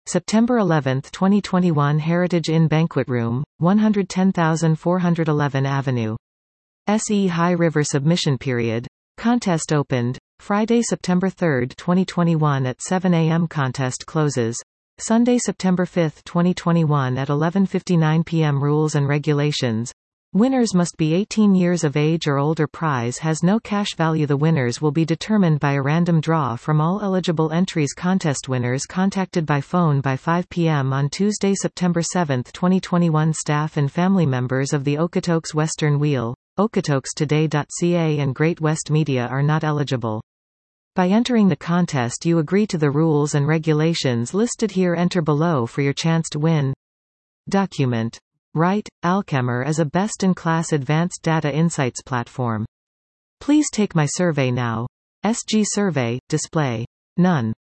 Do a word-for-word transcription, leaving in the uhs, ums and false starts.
September eleventh twenty twenty-one Heritage Inn Banquet Room, one hundred ten thousand four hundred eleven Avenue. S E High River Submission Period. Contest opened. Friday, September third twenty twenty-one at seven a m Contest closes. Sunday, September fifth twenty twenty-one at eleven fifty-nine p m Rules and Regulations. Winners must be eighteen years of age or older. Prize has no cash value. The winners will be determined by a random draw from all eligible entries. Contest winners contacted by phone by five p m on Tuesday, September seventh twenty twenty-one. Staff and family members of the Okotoks Western Wheel, Okotoks Today dot c a and Great West Media are not eligible. By entering the contest you agree to the rules and regulations listed here. Enter below for your chance to win. Document. Right, Alchemer is a best-in-class advanced data insights platform. Please take my survey now. S G survey, display. None.